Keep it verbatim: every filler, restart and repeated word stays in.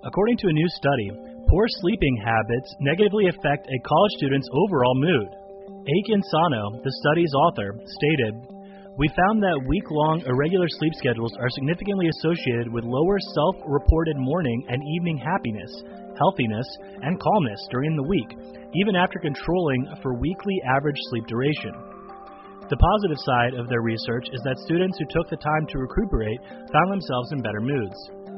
According to a new study, poor sleeping habits negatively affect a college student's overall mood. Aiken Sano, the study's author, stated, "We found that week-long irregular sleep schedules are significantly associated with lower self-reported morning and evening happiness, healthiness, and calmness during the week, even after controlling for weekly average sleep duration." The positive side of their research is that students who took the time to recuperate found themselves in better moods.